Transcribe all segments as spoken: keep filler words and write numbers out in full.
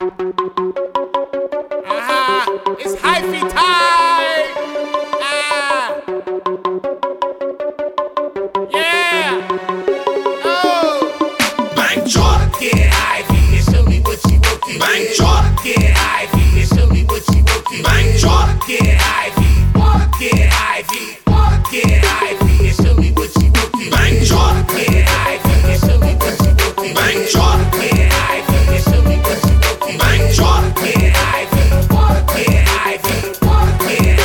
Uh-huh. It's hyphy time. Ah. Yeah. Oh. Bank chart, Get Ivy and show me what you working bank with. chart, Get Ivy and show me what you working bank with. chart, Get Ivy. Get Ivy. Get Ivy and show me what you working bank with. chart, Get Ivy and show me what you working bank with. chart, Get Ivy and show me what you working bank with. chart. Get Ivy. Get Ivy. Get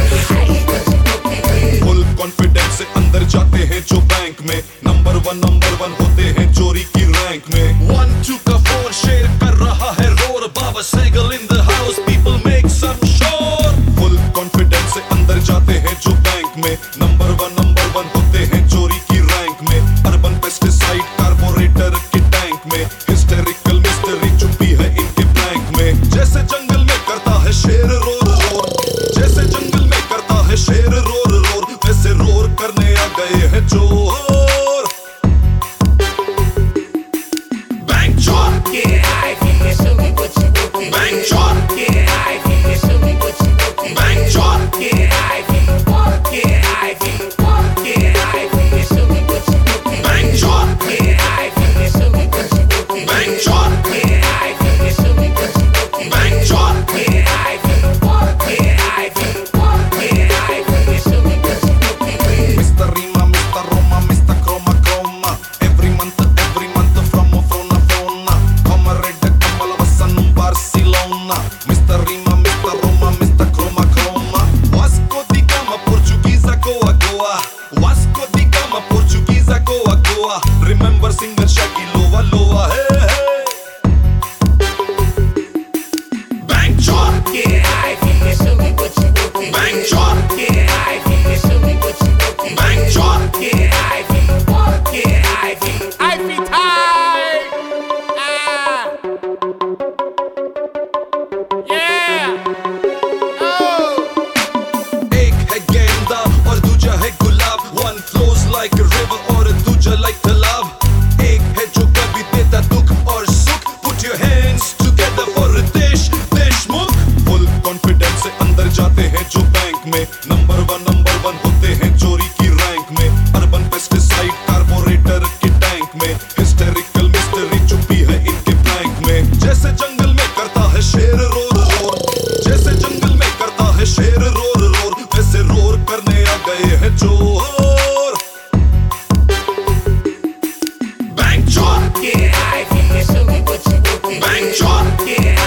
Ivy. Full confidence से अंदर जाते हैं जो bank में, number one number one होते हैं चोरी की रैंक में। वन टू का फोर शेयर कर रहा है roar, Baba Sehgal in the house, people make some शोर। फुल कॉन्फिडेंस से अंदर जाते हैं जो बैंक में, नंबर वन नंबर वन होते हैं चोरी की रैंक में। अर्बन पेस्टिसाइड कारपोरेटर के टैंक में, हिस्टेरिकल मिस्ट्री छुपी है इनके ब्लैंक में। जैसे जंगल में करता है शेर रोर रोर, जैसे जंगल में करता है शेर रोर रोर, वैसे रोर करने आ गए हैं चोर। बैंक चोर, Get Ivy and show me what you working bank with. चोर, Get Ivy and show me what you working bank with. चोर, Get Ivy. Get Ivy. Get Ivy and show me what you working bank with. चोर, Get Ivy and show me what you working bank with. चोर, Get Ivy and show me what you working bank with. चोर, Get Ivy. Get Ivy. Get Ivy and show me what you working with. Mister Rima, Mister Roma, Mister Chroma Chroma. Every month, every month from Frona Frona. Comrade Kamal Vassan Barcelona. Mister Rima, Mister Roma, Mister Chroma Chroma. Vasco da Gama, Portuguesa Goa Goa. Vasco da Gama, Portuguesa Goa Goa. Remember singer Shaggy Loa Loa. Hey hey. Bank chor, Get Ivy and show me what you working bank with. chor, Get Ivy and show me what you working bank with. chor. Get Ivy. Get Ivy. Ivy time. Ah. Yeah. Oh. एक है गेंदा और दूजा है गुलाब, one flows like a river और दूजा like तालाब। एक है जो कभी देता दुख और सुख, put your hands together for Ritesh Deshmukh. Full confidence से अंदर जाते हैं जो बैंक में, नंबर वन नंबर वन होते हैं चोरी की रैंक में। अर्बन पेस्टिसाइड कारपोरेटर के टैंक में, हिस्टेरिकल मिस्ट्री छुपी है इनके ब्लैंक में। जैसे जंगल में करता है शेर रोर रोर, जैसे जंगल में करता है शेर रोर रोर, वैसे रोर करने आ गए हैं चोर। बैंक चोर, Get Ivy and show me what you working bank with. चोर, Get